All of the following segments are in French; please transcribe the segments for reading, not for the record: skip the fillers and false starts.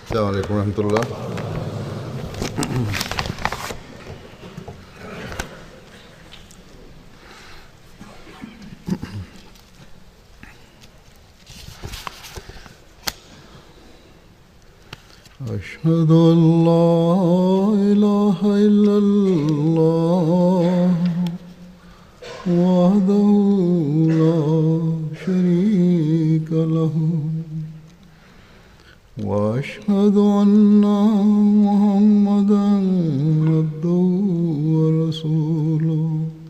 السلام عليكم ورحمة الله. أشهد أن لا إله إلا الله وحده لا شريك له وأشهد أن محمدا عبده ورسوله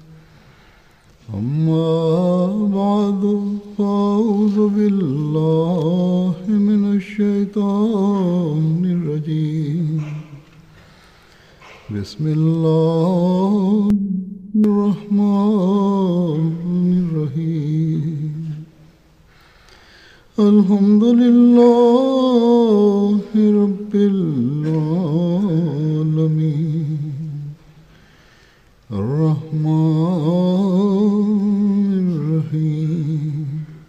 أما بعد فأعوذ بالله من الشيطان الرجيم بسم الله الرحمن الرحيم الحمد لله رب العالمين الرحمن الرحيم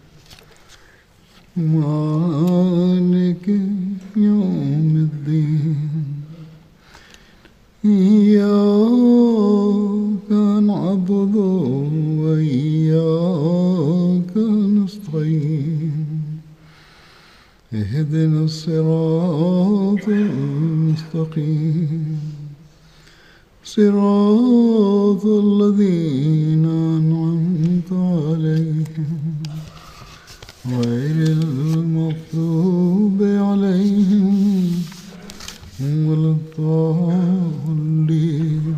مالك يوم الدين إياك نعبد وإياك نستعين اهدنا الصراط المستقيم صراط الذين أنعمت عليهم غير المغضوب عليهم ولا الضالين.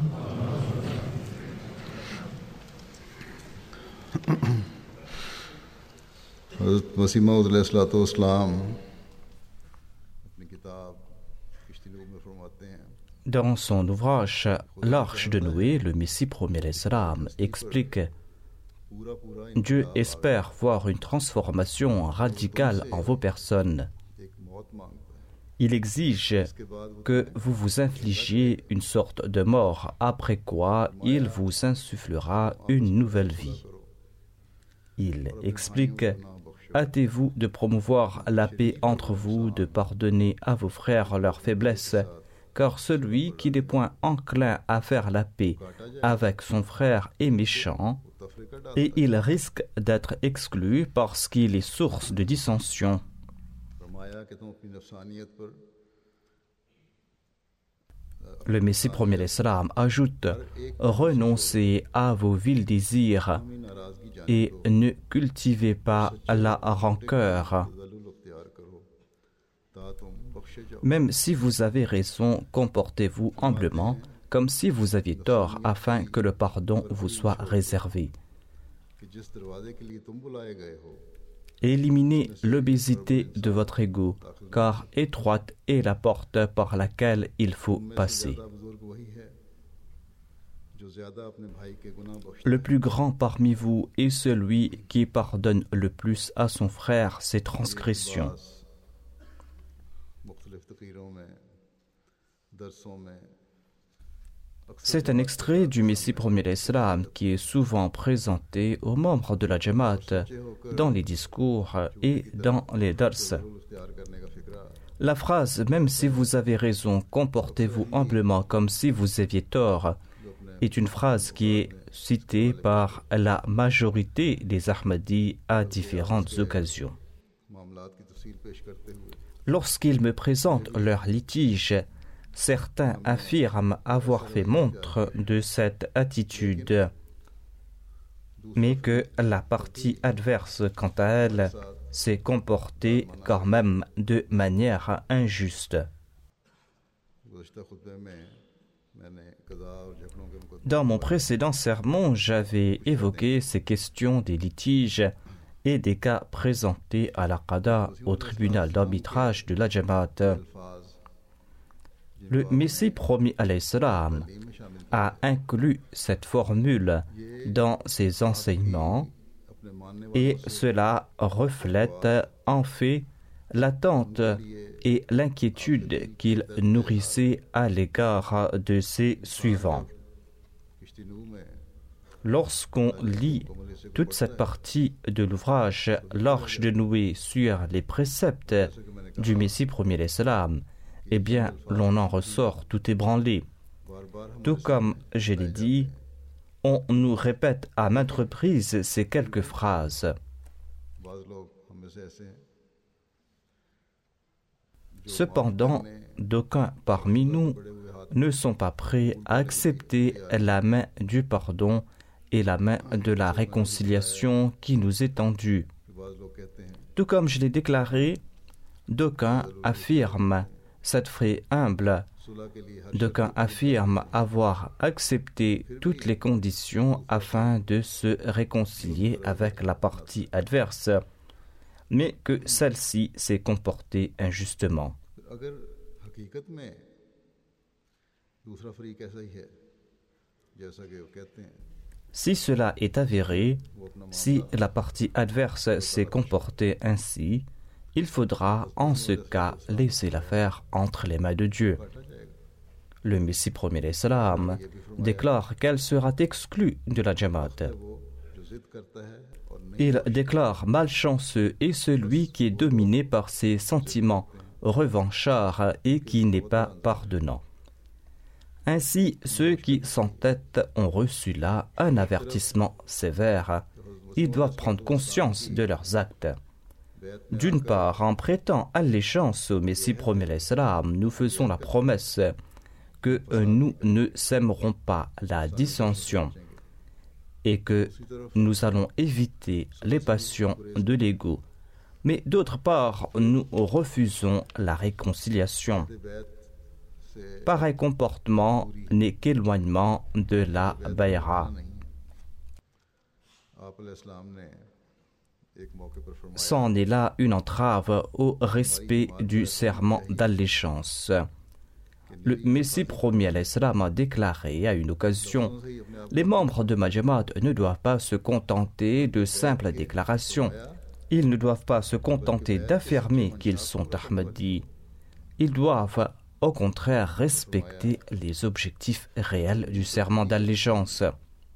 حضرت مسیح موعود علیہ الصلوۃ والسلام اپنی کتاب کشتی نوح میں فرماتے ہیں. Dans son ouvrage L'Arche de Noé, le Messie premier l'Islam explique: Dieu espère voir une transformation radicale en vos personnes. Il exige que vous vous infligiez une sorte de mort, après quoi il vous insufflera une nouvelle vie. Il explique: hâtez-vous de promouvoir la paix entre vous, de pardonner à vos frères leurs faiblesses, car celui qui n'est point enclin à faire la paix avec son frère est méchant, et il risque d'être exclu parce qu'il est source de dissension. Le Messie premier l'Islam ajoute: renoncez à vos vils désirs et ne cultivez pas la rancœur. Même si vous avez raison, comportez-vous humblement, comme si vous aviez tort, afin que le pardon vous soit réservé. Éliminez l'obésité de votre ego, car étroite est la porte par laquelle il faut passer. Le plus grand parmi vous est celui qui pardonne le plus à son frère ses transgressions. C'est un extrait du Messie premier l'Islam qui est souvent présenté aux membres de la Jamaat dans les discours et dans les dars. La phrase « Même si vous avez raison, comportez-vous humblement comme si vous aviez tort » est une phrase qui est citée par la majorité des Ahmadis à différentes occasions. Lorsqu'ils me présentent leurs litiges, certains affirment avoir fait montre de cette attitude, mais que la partie adverse, quant à elle, s'est comportée quand même de manière injuste. Dans mon précédent sermon, j'avais évoqué ces questions des litiges et des cas présentés à la Qada, au tribunal d'arbitrage de la Jamaat. Le Messie promis alayhi salam a inclus cette formule dans ses enseignements et cela reflète en fait l'attente et l'inquiétude qu'il nourrissait à l'égard de ses suivants. Lorsqu'on lit toute cette partie de l'ouvrage L'Arche de Noé sur les préceptes du Messie premier l'Islam, eh bien, l'on en ressort tout ébranlé. Tout comme je l'ai dit, on nous répète à maintes reprises ces quelques phrases. Cependant, d'aucuns parmi nous ne sont pas prêts à accepter la main du pardon et la main de la réconciliation qui nous est tendue. Tout comme je l'ai déclaré, d'aucuns affirment s'être fait humble, d'aucuns affirment avoir accepté toutes les conditions afin de se réconcilier avec la partie adverse, mais que celle-ci s'est comportée injustement. Si cela est avéré, si la partie adverse s'est comportée ainsi, il faudra en ce cas laisser l'affaire entre les mains de Dieu. Le Messie premier l'Islam déclare qu'elle sera exclue de la Jamaat. Il déclare malchanceux est celui qui est dominé par ses sentiments revanchards et qui n'est pas pardonnant. Ainsi, ceux qui s'entêtent ont reçu là un avertissement sévère. Ils doivent prendre conscience de leurs actes. D'une part, en prêtant allégeance au Messie premier l'Islam, nous faisons la promesse que nous ne sèmerons pas la dissension et que nous allons éviter les passions de l'ego. Mais d'autre part, nous refusons la réconciliation. Pareil comportement n'est qu'éloignement de la bayra. C'en est là une entrave au respect du serment d'allégeance. Le Messie premier l'Islam a déclaré à une occasion: les membres de ma Jamaat ne doivent pas se contenter de simples déclarations. Ils ne doivent pas se contenter d'affirmer qu'ils sont Ahmadis. Ils doivent au contraire respecter les objectifs réels du serment d'allégeance.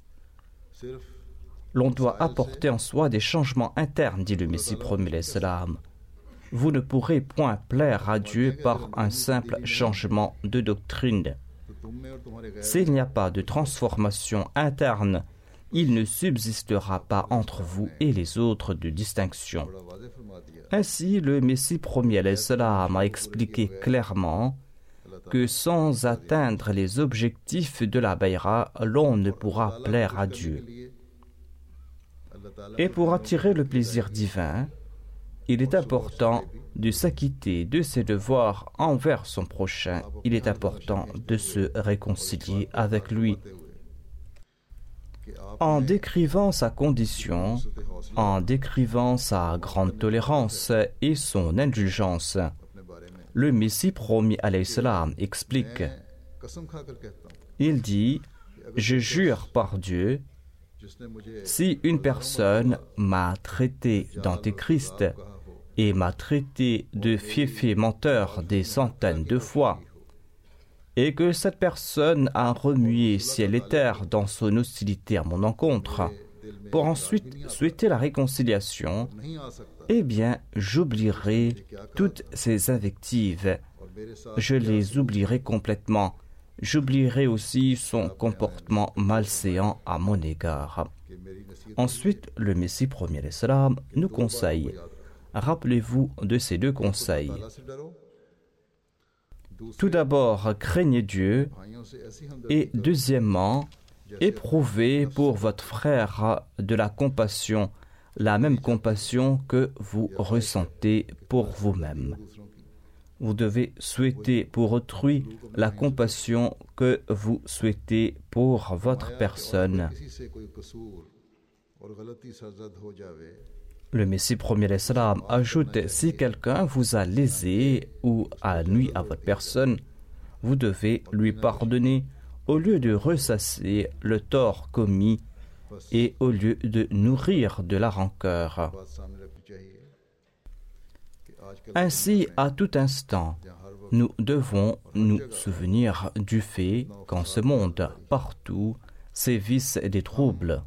L'on doit apporter en soi des changements internes, dit le Messie premier l'Islam. Vous ne pourrez point plaire à Dieu par un simple changement de doctrine. S'il n'y a pas de transformation interne, il ne subsistera pas entre vous et les autres de distinction. Ainsi, le Messie premier l'Islam a expliqué clairement que sans atteindre les objectifs de la bayra, l'on ne pourra plaire à Dieu. Et pour attirer le plaisir divin, il est important de s'acquitter de ses devoirs envers son prochain. Il est important de se réconcilier avec lui. En décrivant sa condition, en décrivant sa grande tolérance et son indulgence, le Messie premier alayhi salam explique. Il dit: je jure par Dieu, si une personne m'a traité d'antéchrist et m'a traité de fiefé menteur des centaines de fois, et que cette personne a remué ciel et terre dans son hostilité à mon encontre, pour ensuite souhaiter la réconciliation, eh bien, j'oublierai toutes ces invectives. Je les oublierai complètement. J'oublierai aussi son comportement malséant à mon égard. Ensuite, le Messie premier l'Islam nous conseille. Rappelez-vous de ces deux conseils. Tout d'abord, craignez Dieu, et deuxièmement, éprouvez pour votre frère de la compassion, la même compassion que vous ressentez pour vous-même. Vous devez souhaiter pour autrui la compassion que vous souhaitez pour votre personne. Le Messie premier l'Islam ajoute: si quelqu'un vous a lésé ou a nui à votre personne, vous devez lui pardonner au lieu de ressasser le tort commis et au lieu de nourrir de la rancœur. Ainsi, à tout instant, nous devons nous souvenir du fait qu'en ce monde, partout, sévissent des troubles.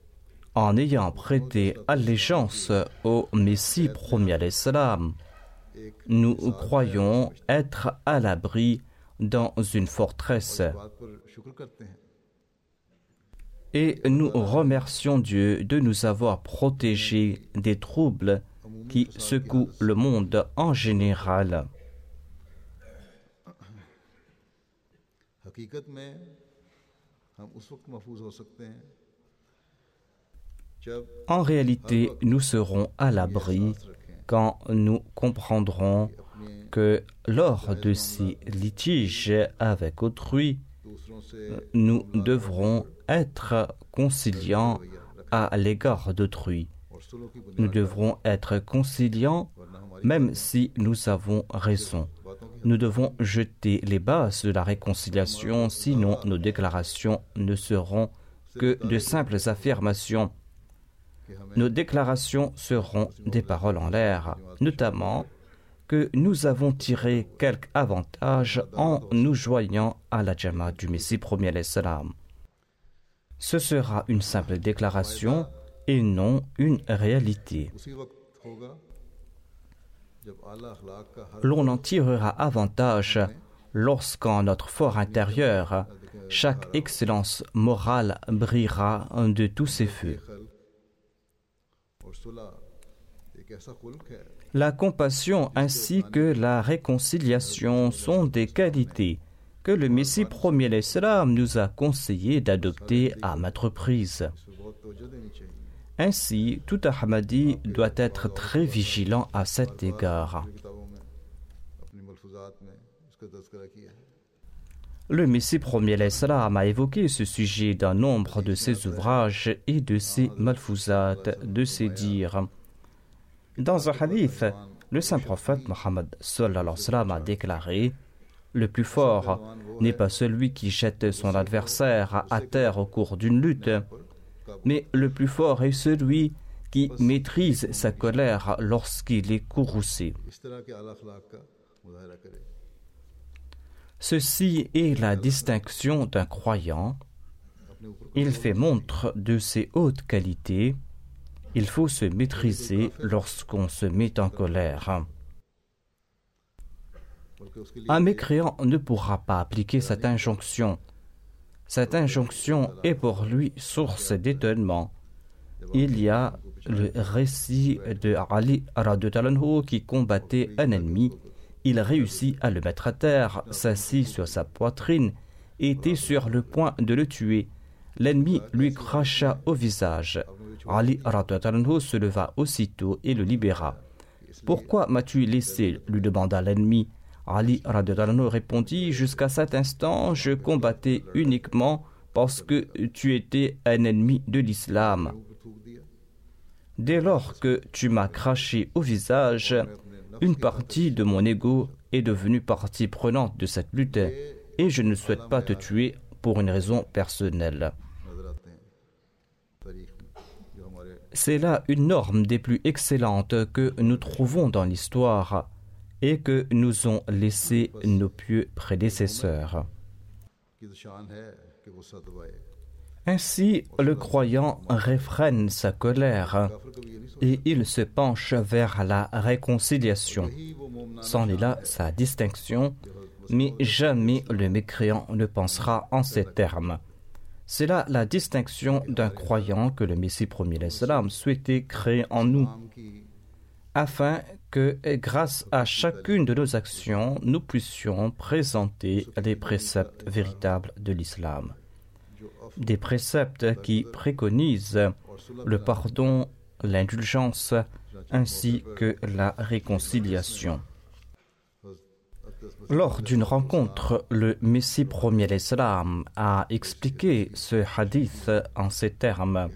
En ayant prêté allégeance au Messie premier l'Islam nous croyons être à l'abri dans une forteresse. Et nous remercions Dieu de nous avoir protégés des troubles qui secouent le monde en général. En réalité, nous serons à l'abri quand nous comprendrons que lors de ces litiges avec autrui, nous devrons être conciliants à l'égard d'autrui. Nous devrons être conciliants même si nous avons raison. Nous devons jeter les bases de la réconciliation, sinon nos déclarations ne seront que de simples affirmations. Nos déclarations seront des paroles en l'air, notamment que nous avons tiré quelque avantage en nous joignant à la Jamaat du Messie premier alayhi salam. Ce sera une simple déclaration et non une réalité. L'on en tirera avantage lorsqu'en notre fort intérieur, chaque excellence morale brillera de tous ses feux. La compassion ainsi que la réconciliation sont des qualités que le Messie premier alayhi salam nous a conseillé d'adopter à maintes reprises. Ainsi, tout Ahmadi doit être très vigilant à cet égard. Le Messie premier alayhi salam a évoqué ce sujet dans nombre de ses ouvrages et de ses malfouzat, de ses dires. Dans un hadith, le saint prophète Mohammed sallallahu alayhi wa sallam a déclaré: le plus fort n'est pas celui qui jette son adversaire à terre au cours d'une lutte, mais le plus fort est celui qui maîtrise sa colère lorsqu'il est courroucé. Ceci est la distinction d'un croyant. Il fait montre de ses hautes qualités. Il faut se maîtriser lorsqu'on se met en colère. Un mécréant ne pourra pas appliquer cette injonction. Cette injonction est pour lui source d'étonnement. Il y a le récit de Ali radhiyallahu anhu qui combattait un ennemi. Il réussit à le mettre à terre, s'assit sur sa poitrine et était sur le point de le tuer. L'ennemi lui cracha au visage. Ali radhiyallahu anhu se leva aussitôt et le libéra. « Pourquoi m'as-tu laissé » lui demanda l'ennemi. Ali radhiyallahu anhu répondit: « Jusqu'à cet instant, je combattais uniquement parce que tu étais un ennemi de l'islam. Dès lors que tu m'as craché au visage, une partie de mon ego est devenue partie prenante de cette lutte et je ne souhaite pas te tuer pour une raison personnelle. » C'est là une norme des plus excellentes que nous trouvons dans l'histoire et que nous ont laissé nos pieux prédécesseurs. Ainsi, le croyant réfrène sa colère et il se penche vers la réconciliation. C'en est là sa distinction, mais jamais le mécréant ne pensera en ces termes. C'est là la distinction d'un croyant que le Messie premier alayhi salam souhaitait créer en nous, afin que, grâce à chacune de nos actions, nous puissions présenter les préceptes véritables de l'islam. Des préceptes qui préconisent le pardon, l'indulgence, ainsi que la réconciliation. Lors d'une rencontre, le Messie premier alayhi salam a expliqué ce hadith en ces termes.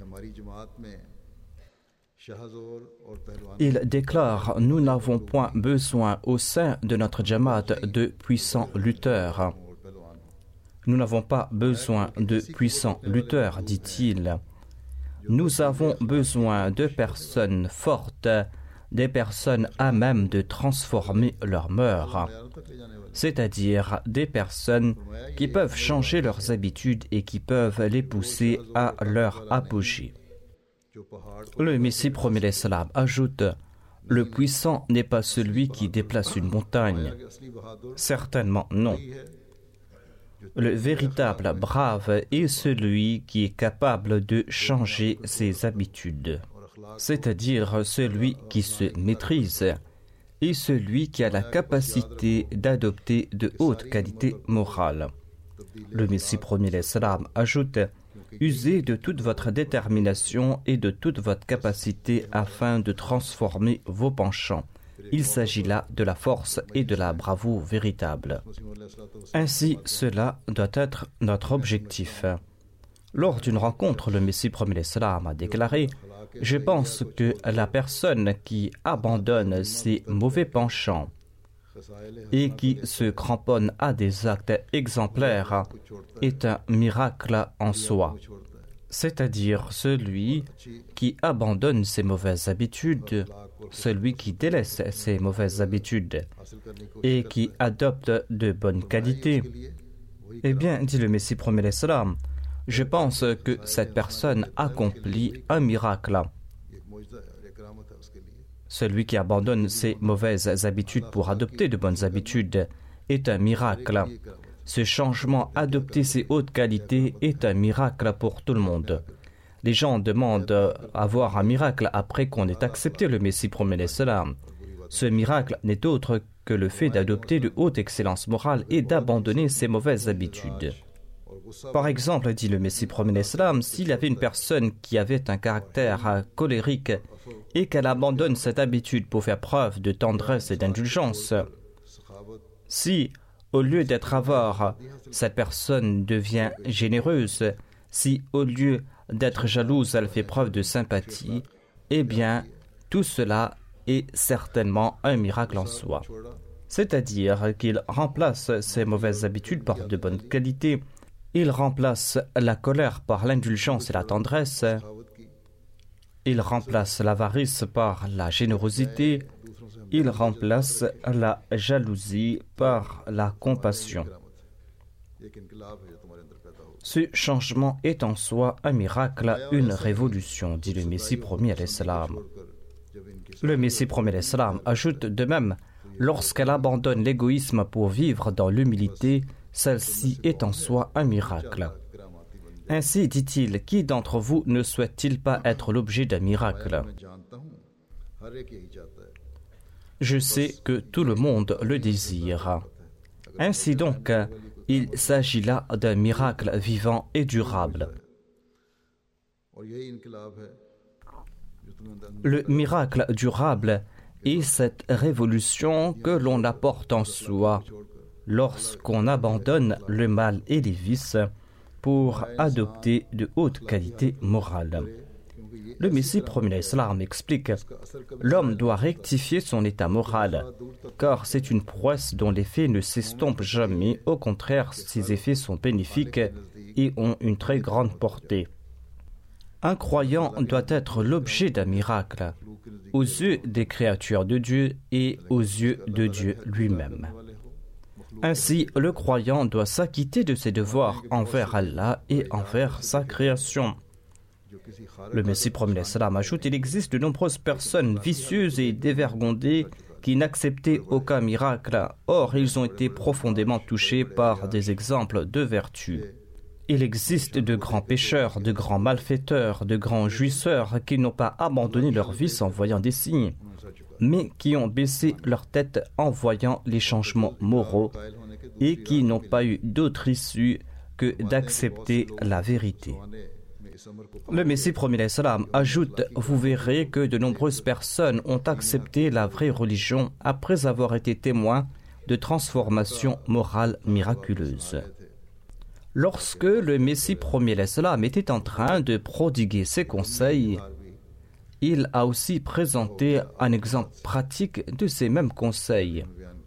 Il déclare: nous n'avons point besoin au sein de notre Jamaat de puissants lutteurs. Nous n'avons pas besoin de puissants lutteurs, dit-il. Nous avons besoin de personnes fortes, des personnes à même de transformer leurs mœurs, c'est-à-dire des personnes qui peuvent changer leurs habitudes et qui peuvent les pousser à leur apogée. Le Messie premier alayhi salam ajoute: Le puissant n'est pas celui qui déplace une montagne. Certainement non. Le véritable brave est celui qui est capable de changer ses habitudes, c'est-à-dire celui qui se maîtrise et celui qui a la capacité d'adopter de hautes qualités morales. Le Messie premier l'Islam ajoute: usez de toute votre détermination et de toute votre capacité afin de transformer vos penchants. Il s'agit là de la force et de la bravoure véritable. Ainsi, cela doit être notre objectif. Lors d'une rencontre, le Messie premier l'Islam a déclaré: je pense que la personne qui abandonne ses mauvais penchants et qui se cramponne à des actes exemplaires est un miracle en soi. C'est-à-dire celui qui abandonne ses mauvaises habitudes, celui qui délaisse ses mauvaises habitudes et qui adopte de bonnes qualités. Eh bien, dit le Messie premier l'Islam, je pense que cette personne accomplit un miracle. Celui qui abandonne ses mauvaises habitudes pour adopter de bonnes habitudes est un miracle. Ce changement, adopter ces hautes qualités, est un miracle pour tout le monde. Les gens demandent à voir un miracle après qu'on ait accepté le Messie premier l'Islam. Ce miracle n'est autre que le fait d'adopter de hautes excellences morales et d'abandonner ses mauvaises habitudes. Par exemple, dit le Messie premier l'Islam, s'il y avait une personne qui avait un caractère colérique et qu'elle abandonne cette habitude pour faire preuve de tendresse et d'indulgence, si, au lieu d'être avare, cette personne devient généreuse, si, au lieu d'être jalouse, elle fait preuve de sympathie, eh bien, tout cela est certainement un miracle en soi. C'est-à-dire qu'il remplace ses mauvaises habitudes par de bonnes qualités. Il remplace la colère par l'indulgence et la tendresse. Il remplace l'avarice par la générosité. Il remplace la jalousie par la compassion. Ce changement est en soi un miracle, une révolution, dit le Messie premier l'Islam. Le Messie premier l'Islam ajoute de même: lorsqu'elle abandonne l'égoïsme pour vivre dans l'humilité, celle-ci est en soi un miracle. Ainsi, dit-il, qui d'entre vous ne souhaite-t-il pas être l'objet d'un miracle? Je sais que tout le monde le désire. Ainsi donc, il s'agit là d'un miracle vivant et durable. Le miracle durable est cette révolution que l'on apporte en soi lorsqu'on abandonne le mal et les vices pour adopter de hautes qualités morales. Le Messie premier l'Islam explique: l'homme doit rectifier son état moral, car c'est une prouesse dont l'effet ne s'estompe jamais. Au contraire, ses effets sont bénéfiques et ont une très grande portée. Un croyant doit être l'objet d'un miracle, aux yeux des créatures de Dieu et aux yeux de Dieu lui-même. Ainsi, le croyant doit s'acquitter de ses devoirs envers Allah et envers sa création. Le Messie premier l'Islam ajoute: il existe de nombreuses personnes vicieuses et dévergondées qui n'acceptaient aucun miracle. Or, ils ont été profondément touchés par des exemples de vertu. Il existe de grands pécheurs, de grands malfaiteurs, de grands jouisseurs qui n'ont pas abandonné leur vice en voyant des signes, mais qui ont baissé leur tête en voyant les changements moraux et qui n'ont pas eu d'autre issue que d'accepter la vérité. Le Messie premier l'Islam ajoute: vous verrez que de nombreuses personnes ont accepté la vraie religion après avoir été témoins de transformations morales miraculeuses. Lorsque le Messie premier l'Islam était en train de prodiguer ses conseils, il a aussi présenté un exemple pratique de ces mêmes conseils.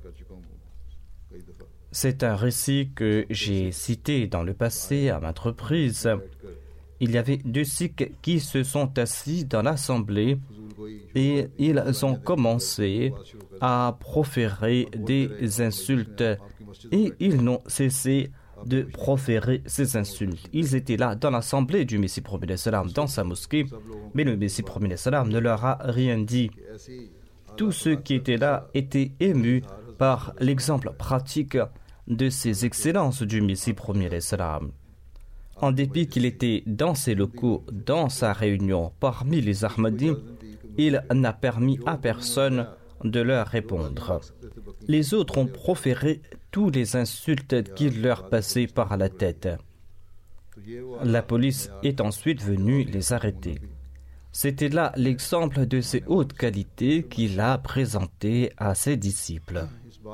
C'est un récit que j'ai cité dans le passé à maintes reprises. Il y avait deux sikhs qui se sont assis dans l'assemblée et ils ont commencé à proférer des insultes et ils n'ont cessé de proférer ces insultes. Ils étaient là dans l'assemblée du Messie premier l'Islam dans sa mosquée, mais le Messie premier l'Islam ne leur a rien dit. tous ceux qui étaient là étaient émus par l'exemple pratique de ces excellences du Messie premier l'Islam. En dépit qu'il était dans ses locaux, dans sa réunion, parmi les Ahmadis, il n'a permis à personne de leur répondre. Les autres ont proféré toutes les insultes qui leur passaient par la tête. La police est ensuite venue les arrêter. C'était là l'exemple de ces hautes qualités qu'il a présentées à ses disciples.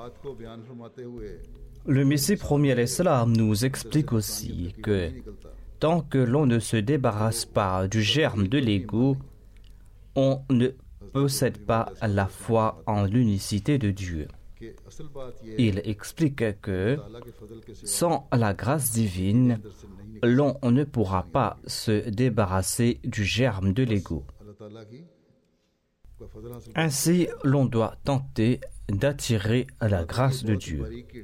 Le Messie premier l'Islam nous explique aussi que tant que l'on ne se débarrasse pas du germe de l'ego, on ne possède pas la foi en l'unicité de Dieu. Il explique que sans la grâce divine, l'on ne pourra pas se débarrasser du germe de l'ego. Ainsi, l'on doit tenter d'attirer la grâce de Dieu.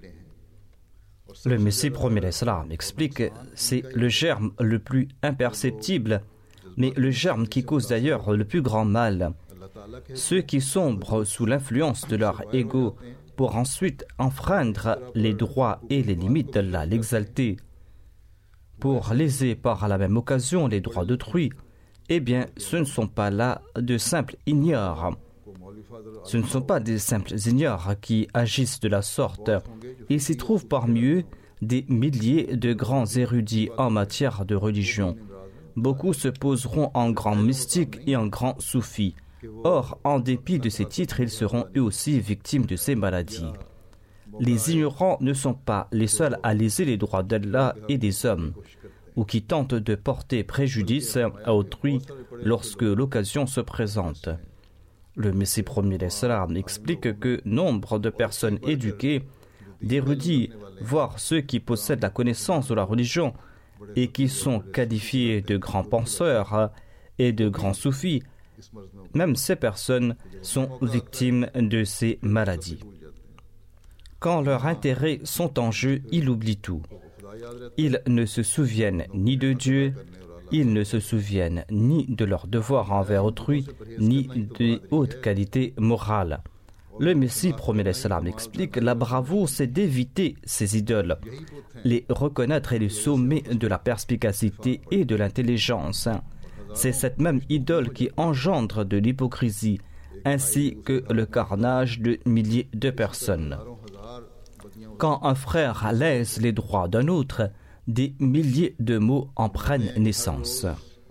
Le Messie premier l'Islam explique que c'est le germe le plus imperceptible, mais le germe qui cause d'ailleurs le plus grand mal. Ceux qui sombrent sous l'influence de leur ego pour ensuite enfreindre les droits et les limites d'Allah, l'exalter, pour léser par la même occasion les droits d'autrui, eh bien, ce ne sont pas là de simples ignares. Ce ne sont pas des simples ignares qui agissent de la sorte. Il s'y trouve parmi eux des milliers de grands érudits en matière de religion. Beaucoup se poseront en grands mystiques et en grands soufis. Or, en dépit de ces titres, ils seront eux aussi victimes de ces maladies. Les ignorants ne sont pas les seuls à léser les droits d'Allah et des hommes, ou qui tentent de porter préjudice à autrui lorsque l'occasion se présente. Le Messie premier l'Islam explique que nombre de personnes éduquées, d'érudits, voire ceux qui possèdent la connaissance de la religion et qui sont qualifiés de grands penseurs et de grands soufis, même ces personnes sont victimes de ces maladies. Quand leurs intérêts sont en jeu, ils oublient tout. Ils ne se souviennent ni de Dieu, ils ne se souviennent ni de leurs devoirs envers autrui, ni des hautes qualités morales. Le Messie premier l'Islam explique la bravoure, c'est d'éviter ces idoles, les reconnaître et les sommer de la perspicacité et de l'intelligence. C'est cette même idole qui engendre de l'hypocrisie, ainsi que le carnage de milliers de personnes. Quand un frère lèse les droits d'un autre, des milliers de maux en prennent naissance.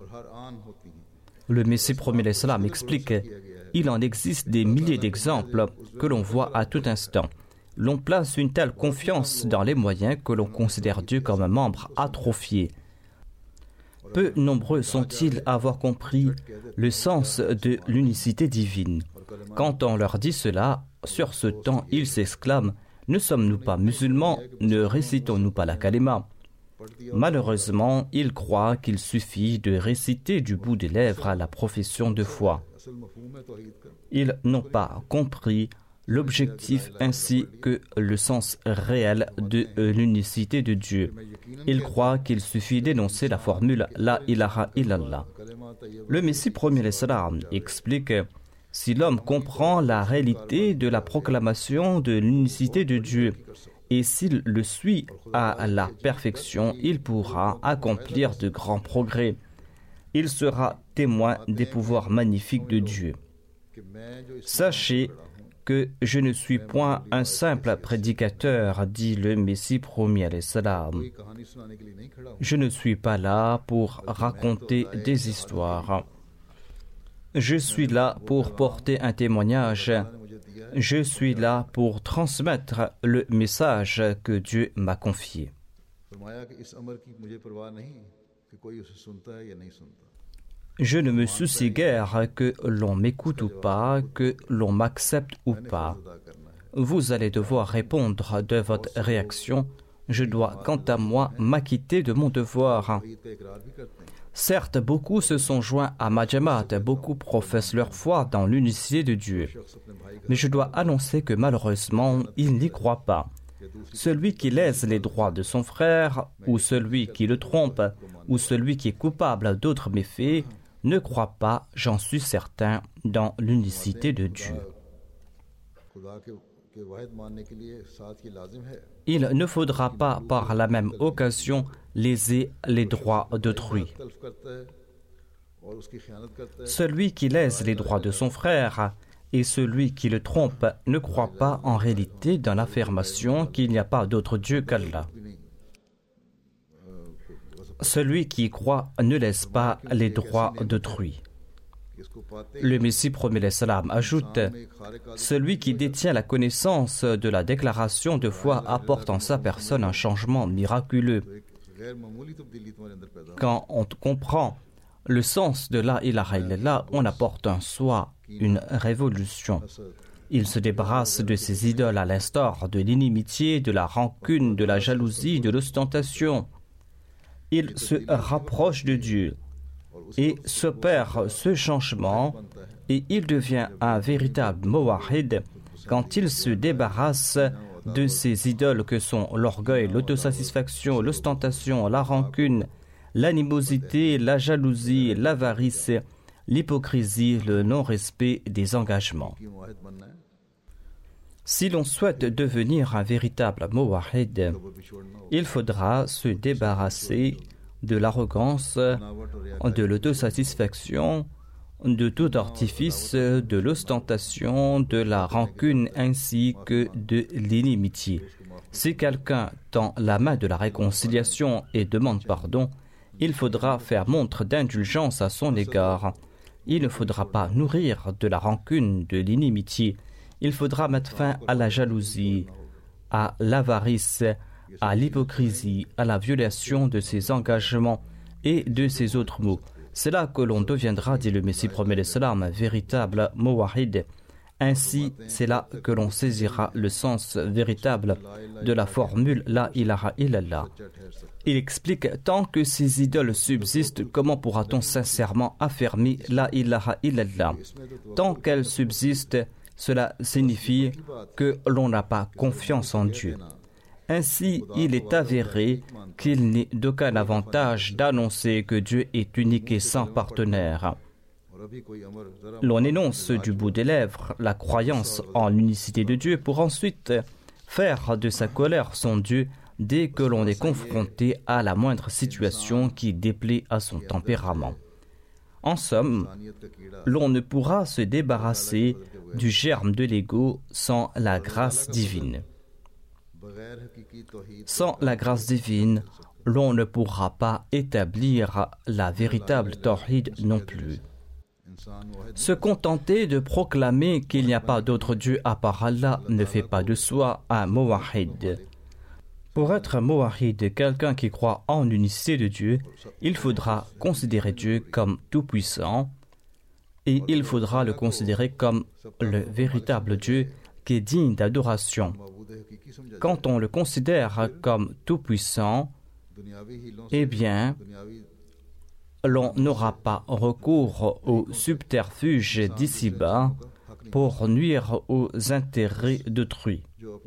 Le Messie premier l'Islam explique qu'il en existe des milliers d'exemples que l'on voit à tout instant. L'on place une telle confiance dans les moyens que l'on considère Dieu comme un membre atrophié. Peu nombreux sont-ils à avoir compris le sens de l'unicité divine. Quand on leur dit cela, sur ce temps, ils s'exclament « Ne sommes-nous pas musulmans? Ne récitons-nous pas la kalima ?» Malheureusement, ils croient qu'il suffit de réciter du bout des lèvres la profession de foi. Ils n'ont pas compris l'objectif ainsi que le sens réel de l'unicité de Dieu. Ils croient qu'il suffit d'énoncer la formule « La ilaha illallah ». Le Messie premier l'Islam explique « Si l'homme comprend la réalité de la proclamation de l'unicité de Dieu, et s'il le suit à la perfection, il pourra accomplir de grands progrès. Il sera témoin des pouvoirs magnifiques de Dieu. Sachez que je ne suis point un simple prédicateur, dit le Messie premier l'Islam. Je ne suis pas là pour raconter des histoires. Je suis là pour porter un témoignage. Je suis là pour transmettre le message que Dieu m'a confié. Je ne me soucie guère que l'on m'écoute ou pas, que l'on m'accepte ou pas. Vous allez devoir répondre de votre réaction. Je dois, quant à moi, m'acquitter de mon devoir. Certes, beaucoup se sont joints à ma Jamaat, beaucoup professent leur foi dans l'unicité de Dieu. Mais je dois annoncer que malheureusement, ils n'y croient pas. Celui qui lèse les droits de son frère, ou celui qui le trompe, ou celui qui est coupable d'autres méfaits, ne croit pas, j'en suis certain, dans l'unicité de Dieu. il ne faudra pas par la même occasion léser les droits d'autrui. Celui qui lèse les droits de son frère et celui qui le trompe ne croit pas en réalité dans l'affirmation qu'il n'y a pas d'autre Dieu qu'Allah. Celui qui croit ne laisse pas les droits d'autrui. Le Messie promet salam ajoute: celui qui détient la connaissance de la déclaration de foi apporte en sa personne un changement miraculeux. Quand on comprend le sens de la ilaha illallah, on apporte en soi une révolution. Il se débarrasse de ses idoles à l'instar de l'inimitié, de la rancune, de la jalousie, de l'ostentation. Il se rapproche de Dieu et s'opère ce changement et il devient un véritable muwahhid quand il se débarrasse de ces idoles que sont l'orgueil, l'autosatisfaction, l'ostentation, la rancune, l'animosité, la jalousie, l'avarice, l'hypocrisie, le non-respect des engagements. Si l'on souhaite devenir un véritable muwahhid, il faudra se débarrasser de l'arrogance, de l'autosatisfaction, de tout artifice, de l'ostentation, de la rancune ainsi que de l'inimitié. Si quelqu'un tend la main de la réconciliation et demande pardon, il faudra faire montre d'indulgence à son égard. Il ne faudra pas nourrir de la rancune, de l'inimitié. Il faudra mettre fin à la jalousie, à l'avarice, à l'hypocrisie, à la violation de ses engagements et de ses autres mots. C'est là que l'on deviendra, dit le Messie promet l'Islam, un véritable muwahhid. Ainsi, c'est là que l'on saisira le sens véritable de la formule La ilaha illallah. Il explique: tant que ces idoles subsistent, comment pourra-t-on sincèrement affirmer La ilaha illallah? Tant qu'elles subsistent, cela signifie que l'on n'a pas confiance en Dieu. Ainsi, il est avéré qu'il n'est d'aucun avantage d'annoncer que Dieu est unique et sans partenaire. L'on énonce du bout des lèvres la croyance en l'unicité de Dieu pour ensuite faire de sa colère son Dieu dès que l'on est confronté à la moindre situation qui déplaît à son tempérament. En somme, l'on ne pourra se débarrasser du germe de l'ego sans la grâce divine. Sans la grâce divine, l'on ne pourra pas établir la véritable tawhid non plus. Se contenter de proclamer qu'il n'y a pas d'autre Dieu à part Allah ne fait pas de soi un muwahhid. Pour être un muwahhid, quelqu'un qui croit en l'unicité de Dieu, il faudra considérer Dieu comme tout-puissant et il faudra le considérer comme le véritable Dieu qui est digne d'adoration. Quand on le considère comme tout-puissant, eh bien, l'on n'aura pas recours aux subterfuges d'ici-bas pour nuire aux intérêts d'autrui.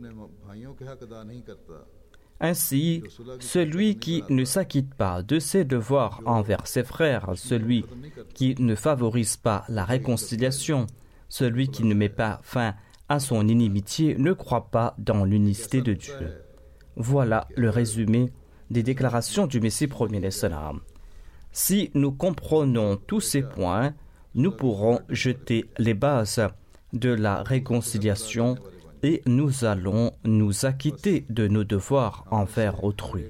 Ainsi, celui qui ne s'acquitte pas de ses devoirs envers ses frères, celui qui ne favorise pas la réconciliation, celui qui ne met pas fin à son inimitié, ne croit pas dans l'unicité de Dieu. Voilà le résumé des déclarations du Messie premier salam. Si nous comprenons tous ces points, nous pourrons jeter les bases de la réconciliation et nous allons nous acquitter de nos devoirs envers autrui.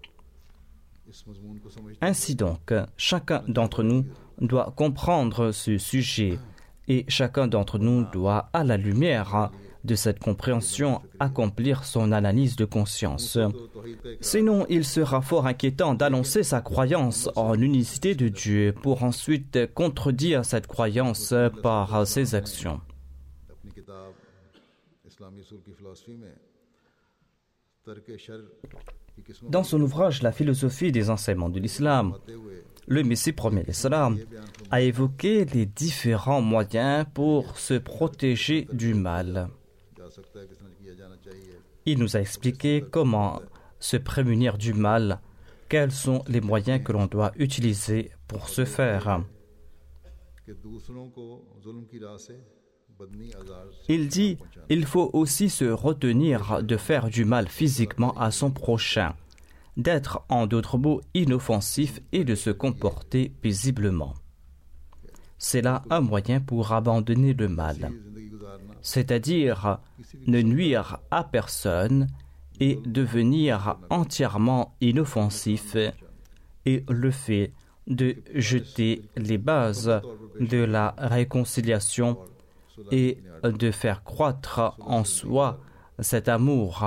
Ainsi donc, chacun d'entre nous doit comprendre ce sujet et chacun d'entre nous doit, à la lumière de cette compréhension, accomplir son analyse de conscience. Sinon, il sera fort inquiétant d'annoncer sa croyance en l'unicité de Dieu pour ensuite contredire cette croyance par ses actions. Dans son ouvrage La philosophie des enseignements de l'islam, le Messie premier salam a évoqué les différents moyens pour se protéger du mal. Il nous a expliqué comment se prémunir du mal, quels sont les moyens que l'on doit utiliser pour ce faire. Il dit, il faut aussi se retenir de faire du mal physiquement à son prochain, d'être en d'autres mots inoffensif et de se comporter paisiblement. C'est là un moyen pour abandonner le mal, c'est-à-dire ne nuire à personne et devenir entièrement inoffensif, et le fait de jeter les bases de la réconciliation et de faire croître en soi cet amour,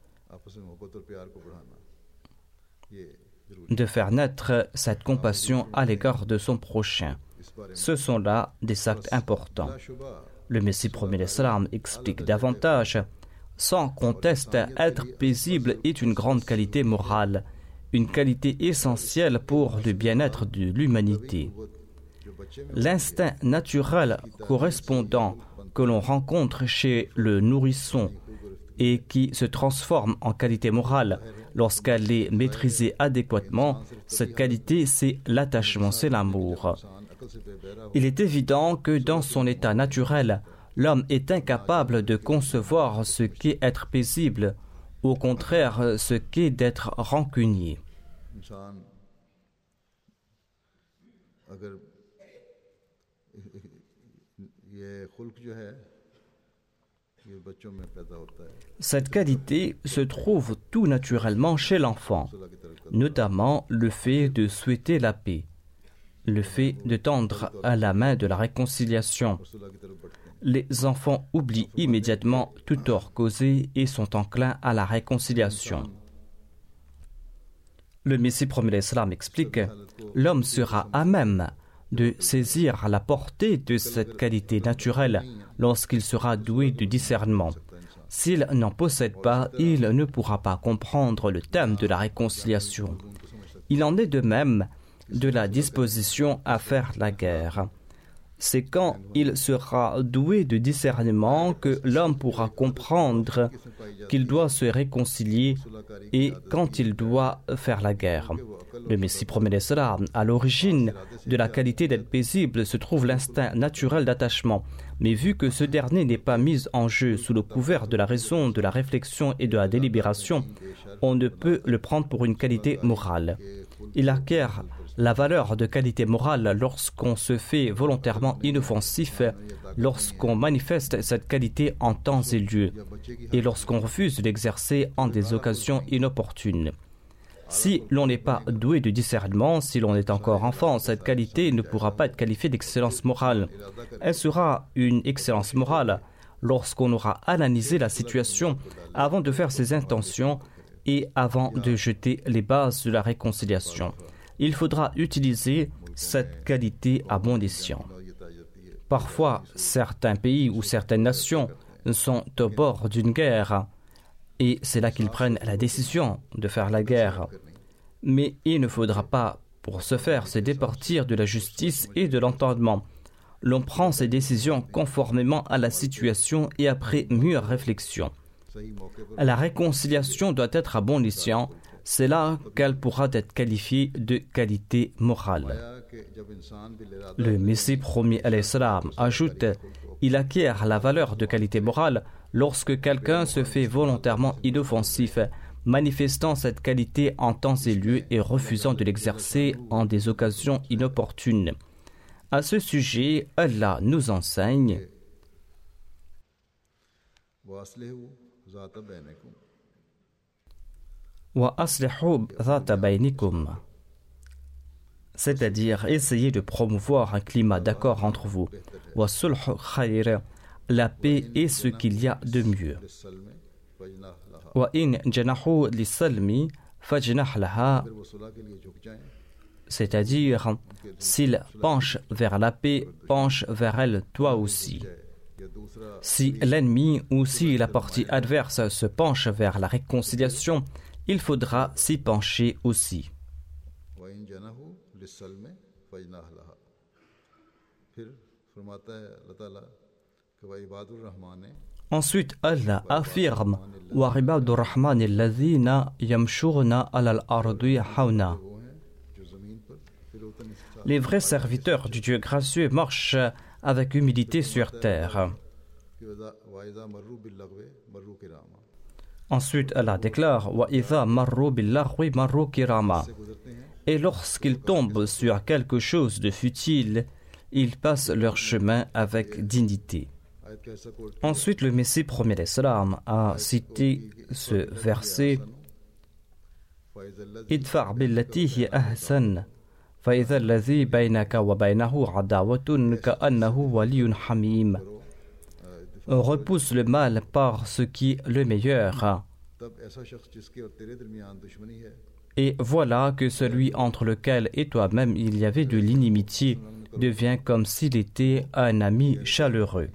de faire naître cette compassion à l'égard de son prochain. Ce sont là des actes importants. Le Messie premier l'Islam explique davantage. Sans conteste, être paisible est une grande qualité morale, une qualité essentielle pour le bien-être de l'humanité. L'instinct naturel correspondant que l'on rencontre chez le nourrisson et qui se transforme en qualité morale lorsqu'elle est maîtrisée adéquatement, cette qualité, c'est l'attachement, c'est l'amour. Il est évident que dans son état naturel, l'homme est incapable de concevoir ce qu'est être paisible, au contraire, ce qu'est d'être rancunier. Cette qualité se trouve tout naturellement chez l'enfant, notamment le fait de souhaiter la paix, le fait de tendre à la main de la réconciliation. Les enfants oublient immédiatement tout tort causé et sont enclins à la réconciliation. Le Messie premier l'Islam explique, l'homme sera à même de saisir la portée de cette qualité naturelle lorsqu'il sera doué de discernement. S'il n'en possède pas, il ne pourra pas comprendre le thème de la réconciliation. Il en est de même de la disposition à faire la guerre. C'est quand il sera doué de discernement que l'homme pourra comprendre qu'il doit se réconcilier et quand il doit faire la guerre. Le Messie premier l'Islam, à l'origine de la qualité d'être paisible se trouve l'instinct naturel d'attachement, mais vu que ce dernier n'est pas mis en jeu sous le couvert de la raison, de la réflexion et de la délibération, on ne peut le prendre pour une qualité morale. Il acquiert la valeur de qualité morale lorsqu'on se fait volontairement inoffensif, lorsqu'on manifeste cette qualité en temps et lieu, et lorsqu'on refuse de l'exercer en des occasions inopportunes. Si l'on n'est pas doué de discernement, si l'on est encore enfant, cette qualité ne pourra pas être qualifiée d'excellence morale. Elle sera une excellence morale lorsqu'on aura analysé la situation avant de faire ses intentions et avant de jeter les bases de la réconciliation. Il faudra utiliser cette qualité à bon escient. Parfois, certains pays ou certaines nations sont au bord d'une guerre et c'est là qu'ils prennent la décision de faire la guerre. Mais il ne faudra pas, pour ce faire, se départir de la justice et de l'entendement. L'on prend ces décisions conformément à la situation et après mûre réflexion. La réconciliation doit être à bon escient. C'est là qu'elle pourra être qualifiée de qualité morale. Le Messie premier al-Islam ajoute, il acquiert la valeur de qualité morale lorsque quelqu'un se fait volontairement inoffensif, manifestant cette qualité en temps et lieu et refusant de l'exercer en des occasions inopportunes. À ce sujet, Allah nous enseigne c'est-à-dire essayez de promouvoir un climat d'accord entre vous. La paix est ce qu'il y a de mieux. C'est-à-dire, s'il penche vers la paix, penche vers elle toi aussi. Si l'ennemi ou si la partie adverse se penche vers la réconciliation, il faudra s'y pencher aussi. Ensuite, Allah affirme وَعِبَادُ الرَّحْمَنِ الَّذِينَ يَمْشُونَ عَلَى الْأَرْضِ حَوْنًا. Les vrais serviteurs du Dieu gracieux marchent avec humilité sur terre. Ensuite, Allah déclare Wa idha marru bil-laghwi marru kirama. Et lorsqu'ils tombent sur quelque chose de futile, ils passent leur chemin avec dignité. Ensuite, le Messie premier l'Islam a cité ce verset Idfa' billati hiya ahsan fa idha alladhi baynaka wa baynahu adawatun ka'annahu waliyyun hamim. Repousse le mal par ce qui est le meilleur. Et voilà que celui entre lequel et toi-même il y avait de l'inimitié devient comme s'il était un ami chaleureux.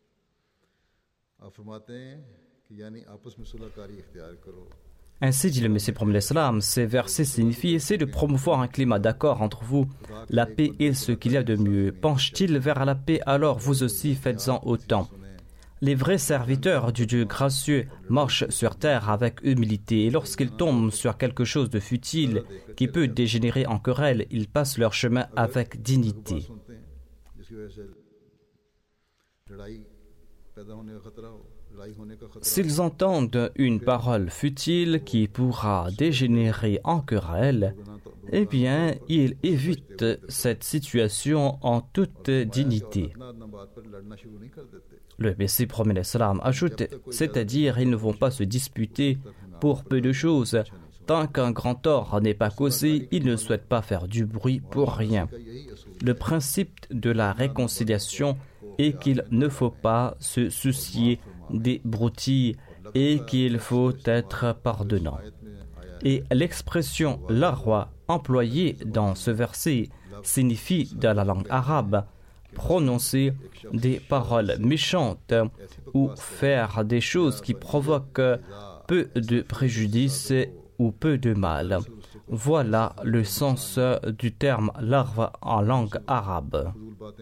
Ainsi dit le Messie promet l'Islam, ces versets signifient essayer de promouvoir un climat d'accord entre vous. La paix est ce qu'il y a de mieux. Penche-t-il vers la paix, alors vous aussi faites-en autant. Les vrais serviteurs du Dieu gracieux marchent sur terre avec humilité et lorsqu'ils tombent sur quelque chose de futile qui peut dégénérer en querelle, ils passent leur chemin avec dignité. S'ils entendent une parole futile qui pourra dégénérer en querelle, eh bien, ils évitent cette situation en toute dignité. Le Messie promet l'Islam ajoute, c'est-à-dire ils ne vont pas se disputer pour peu de choses. Tant qu'un grand tort n'est pas causé, ils ne souhaitent pas faire du bruit pour rien. Le principe de la réconciliation est qu'il ne faut pas se soucier des broutilles et qu'il faut être pardonnant. Et l'expression « la roi » employée dans ce verset signifie dans la langue arabe prononcer des paroles méchantes ou faire des choses qui provoquent peu de préjudice ou peu de mal. Voilà le sens du terme larve en langue arabe.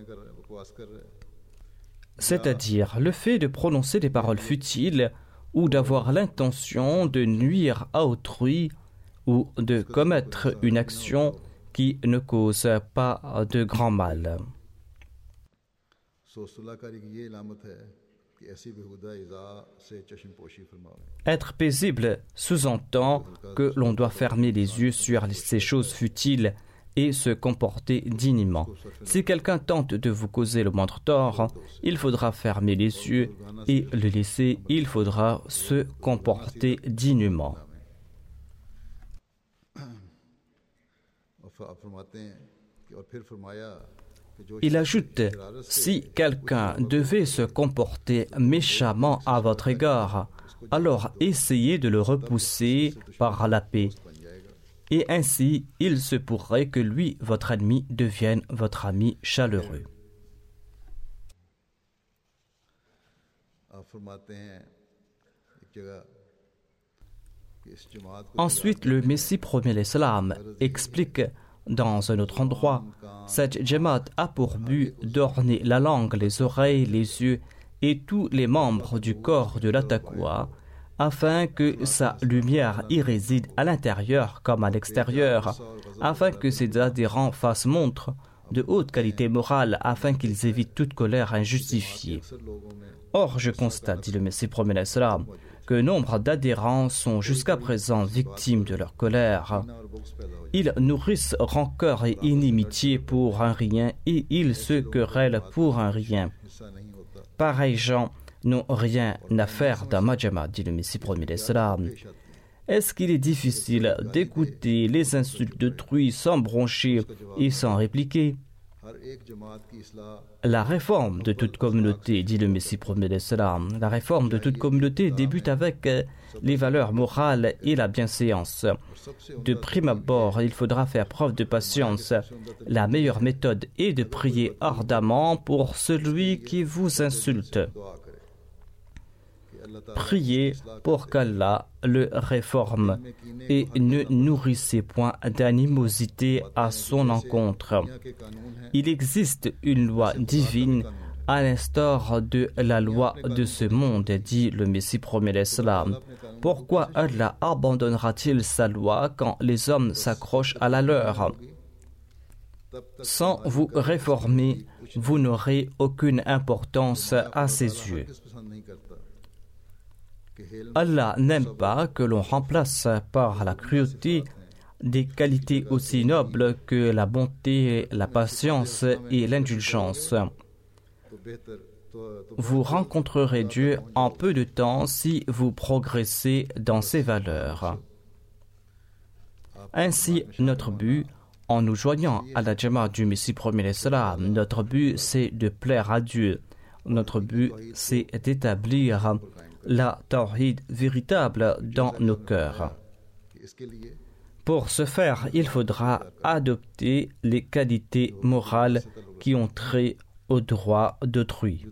C'est-à-dire le fait de prononcer des paroles futiles ou d'avoir l'intention de nuire à autrui ou de commettre une action qui ne cause pas de grand mal. Être paisible sous-entend que l'on doit fermer les yeux sur ces choses futiles et se comporter dignement. Si quelqu'un tente de vous causer le moindre tort, il faudra fermer les yeux et le laisser, il faudra se comporter dignement. Il ajoute, si quelqu'un devait se comporter méchamment à votre égard, alors essayez de le repousser par la paix. Et ainsi, il se pourrait que lui, votre ennemi, devienne votre ami chaleureux. Ensuite, le Messie promet l'Islam explique dans un autre endroit, cette Jamaat a pour but d'orner la langue, les oreilles, les yeux et tous les membres du corps de la taqwa, afin que sa lumière y réside à l'intérieur comme à l'extérieur, afin que ses adhérents fassent montre de haute qualité morale, afin qu'ils évitent toute colère injustifiée. Or, je constate, dit le Messie promet l'Islam, que nombre d'adhérents sont jusqu'à présent victimes de leur colère. Ils nourrissent rancœur et inimitié pour un rien et ils se querellent pour un rien. Pareils gens n'ont rien à faire dans ma Jamaat, dit le Messie promet l'Islam. Est-ce qu'il est difficile d'écouter les insultes d'autrui sans broncher et sans répliquer? La réforme de toute communauté, dit le Messie promet l'Islam, la réforme de toute communauté débute avec les valeurs morales et la bienséance. De prime abord, il faudra faire preuve de patience. La meilleure méthode est de prier ardemment pour celui qui vous insulte. Priez pour qu'Allah le réforme et ne nourrissez point d'animosité à son encontre. Il existe une loi divine à l'instar de la loi de ce monde, dit le Messie promet l'Islam. Pourquoi Allah abandonnera-t-il sa loi quand les hommes s'accrochent à la leur? Sans vous réformer, vous n'aurez aucune importance à ses yeux. Allah n'aime pas que l'on remplace par la cruauté des qualités aussi nobles que la bonté, la patience et l'indulgence. Vous rencontrerez Dieu en peu de temps si vous progressez dans ces valeurs. Ainsi, notre but, en nous joignant à la Jama'a du Messie premier l'Islam, notre but c'est de plaire à Dieu. Notre but c'est d'établir la tawhid véritable dans nos cœurs. Pour ce faire, il faudra adopter les qualités morales qui ont trait aux droits d'autrui.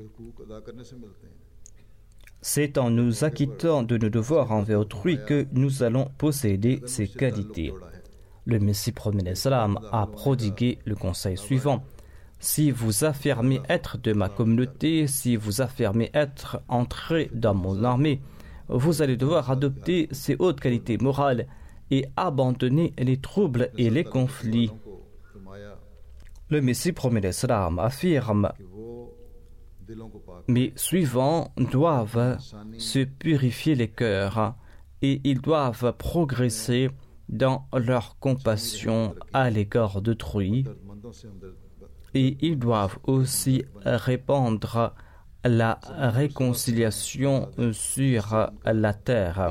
C'est en nous acquittant de nos devoirs envers autrui que nous allons posséder ces qualités. Le Messie premier l'Islam a prodigué le conseil suivant. Si vous affirmez être de ma communauté, si vous affirmez être entré dans mon armée, vous allez devoir adopter ces hautes qualités morales et abandonner les troubles et les conflits. Le Messie premier l'Islam affirme: mes suivants doivent se purifier les cœurs et ils doivent progresser dans leur compassion à l'égard d'autrui, et ils doivent aussi répandre la réconciliation sur la terre.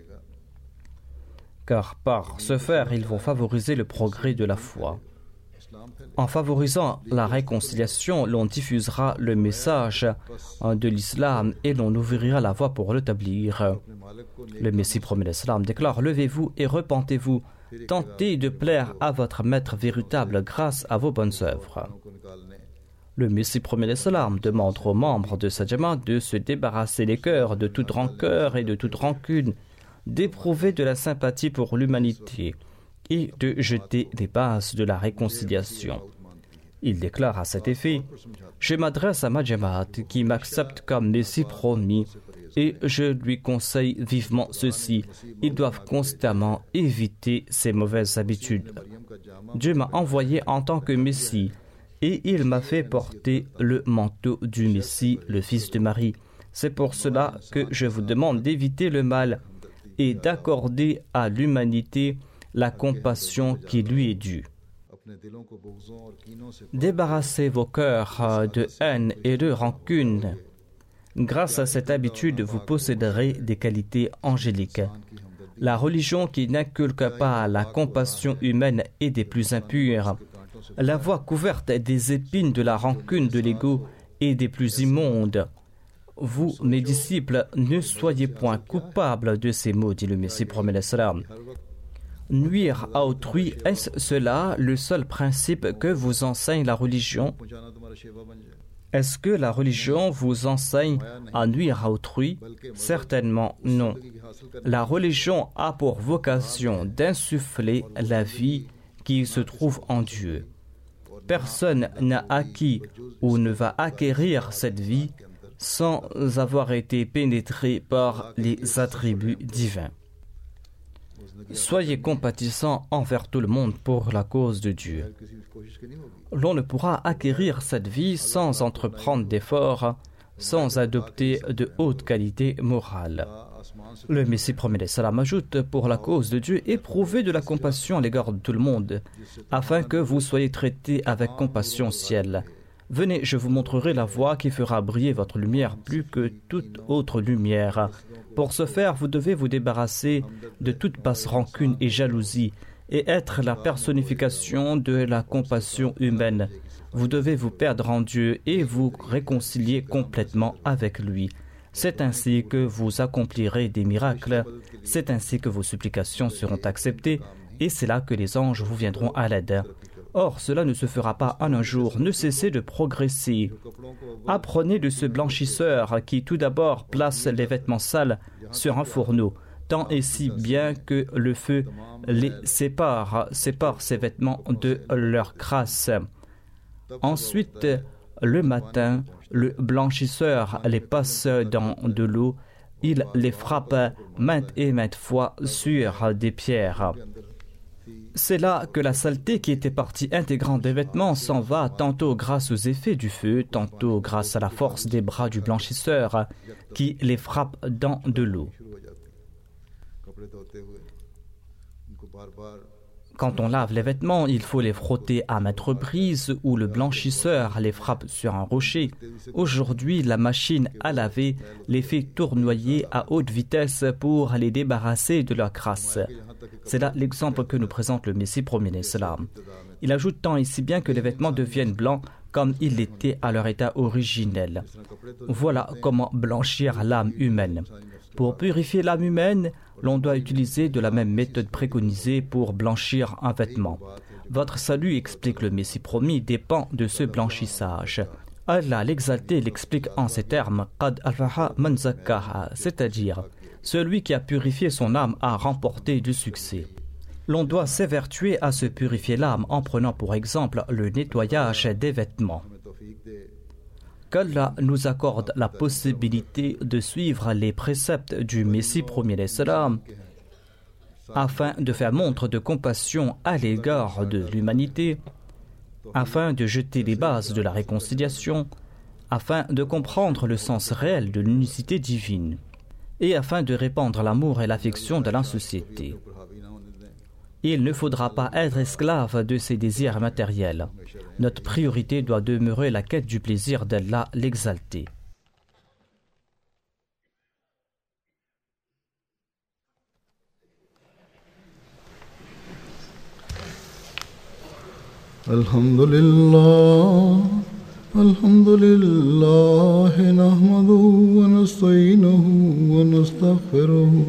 Car par ce faire, ils vont favoriser le progrès de la foi. En favorisant la réconciliation, l'on diffusera le message de l'islam et l'on ouvrira la voie pour l'établir. Le Messie premier l'Islam déclare: levez-vous et repentez-vous, tentez de plaire à votre maître véritable grâce à vos bonnes œuvres. Le Messie premier l'Islam demande aux membres de sa Jama'a de se débarrasser les cœurs de toute rancœur et de toute rancune, d'éprouver de la sympathie pour l'humanité et de jeter les bases de la réconciliation. Il déclare à cet effet: je m'adresse à ma Jama'a qui m'accepte comme Messie promis et je lui conseille vivement ceci: ils doivent constamment éviter ces mauvaises habitudes. Dieu m'a envoyé en tant que Messie et il m'a fait porter le manteau du Messie, le fils de Marie. C'est pour cela que je vous demande d'éviter le mal et d'accorder à l'humanité la compassion qui lui est due. Débarrassez vos cœurs de haine et de rancune. Grâce à cette habitude, vous posséderez des qualités angéliques. La religion qui n'inculque pas la compassion humaine est des plus impures. La voie couverte des épines de la rancune de l'ego est des plus immondes. Vous, mes disciples, ne soyez point coupables de ces mots, dit le Messie premier l'Islam. Nuire à autrui, est-ce cela le seul principe que vous enseigne la religion? Est-ce que la religion vous enseigne à nuire à autrui? Certainement non. La religion a pour vocation d'insuffler la vie qui se trouve en Dieu. Personne n'a acquis ou ne va acquérir cette vie sans avoir été pénétré par les attributs divins. Soyez compatissants envers tout le monde pour la cause de Dieu. L'on ne pourra acquérir cette vie sans entreprendre d'efforts, sans adopter de hautes qualités morales. Le Messie premier l'Islam ajoute: pour la cause de Dieu, éprouvez de la compassion à l'égard de tout le monde, afin que vous soyez traités avec compassion au ciel. Venez, je vous montrerai la voie qui fera briller votre lumière plus que toute autre lumière. Pour ce faire, vous devez vous débarrasser de toute basse rancune et jalousie et être la personnification de la compassion humaine. Vous devez vous perdre en Dieu et vous réconcilier complètement avec lui. C'est ainsi que vous accomplirez des miracles, c'est ainsi que vos supplications seront acceptées et c'est là que les anges vous viendront à l'aide. Or, cela ne se fera pas en un jour. Ne cessez de progresser. Apprenez de ce blanchisseur qui tout d'abord place les vêtements sales sur un fourneau, tant et si bien que le feu les sépare ces vêtements de leur crasse. Ensuite, le matin, le blanchisseur les passe dans de l'eau. Il les frappe maintes et maintes fois sur des pierres. C'est là que la saleté qui était partie intégrante des vêtements s'en va tantôt grâce aux effets du feu, tantôt grâce à la force des bras du blanchisseur qui les frappe dans de l'eau. Quand on lave les vêtements, il faut les frotter à maintes reprises ou le blanchisseur les frappe sur un rocher. Aujourd'hui, la machine à laver les fait tournoyer à haute vitesse pour les débarrasser de leur crasse. C'est là l'exemple que nous présente le Messie premier l'Islam. Il ajoute tant et si bien que les vêtements deviennent blancs comme ils l'étaient à leur état originel. Voilà comment blanchir l'âme humaine. Pour purifier l'âme humaine, l'on doit utiliser de la même méthode préconisée pour blanchir un vêtement. Votre salut, explique le Messie promis, dépend de ce blanchissage. Allah l'exalté l'explique en ces termes, Qad alfaha man zakkaha, c'est-à-dire celui qui a purifié son âme a remporté du succès. L'on doit s'évertuer à se purifier l'âme en prenant pour exemple le nettoyage des vêtements. Qu'Allah nous accorde la possibilité de suivre les préceptes du Messie premier l'Islam afin de faire montre de compassion à l'égard de l'humanité, afin de jeter les bases de la réconciliation, afin de comprendre le sens réel de l'unicité divine et afin de répandre l'amour et l'affection dans la société. Il ne faudra pas être esclave de ses désirs matériels. Notre priorité doit demeurer la quête du plaisir d'Allah l'exalté. Alhamdulillah, alhamdulillah, nahmaduhu wa nasta'inuhu wa nastaghfiruhu.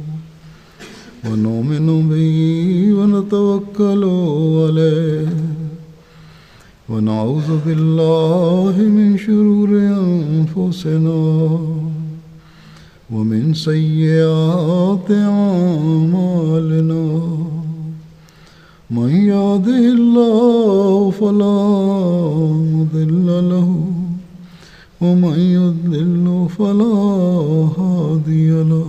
ونؤمن به ونتوكل عليه ونعوذ بالله من شرور أنفسنا ومن سيئات أعمالنا من يهده الله فلا مضل له ومن يضلل فلا هادي له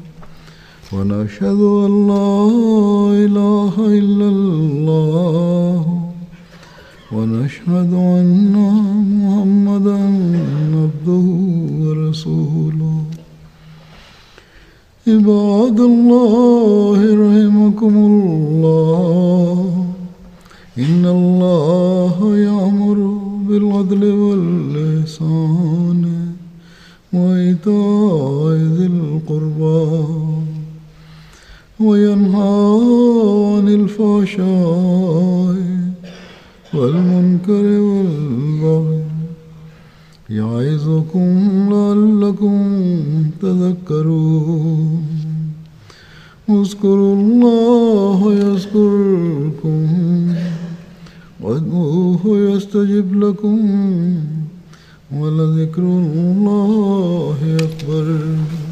ونشهد أن لا إله إلا الله ونشهد أن محمدا عبده ورسوله عباد الله رحمكم الله إن الله يأمر بالعدل والإحسان وإيتاء ذي القربى وينهى عن الفحشاء والمنكر والبغي يعظكم لعلكم تذكرون اذكروا الله يذكركم وادعوه يستجب لكم ولذكر الله أكبر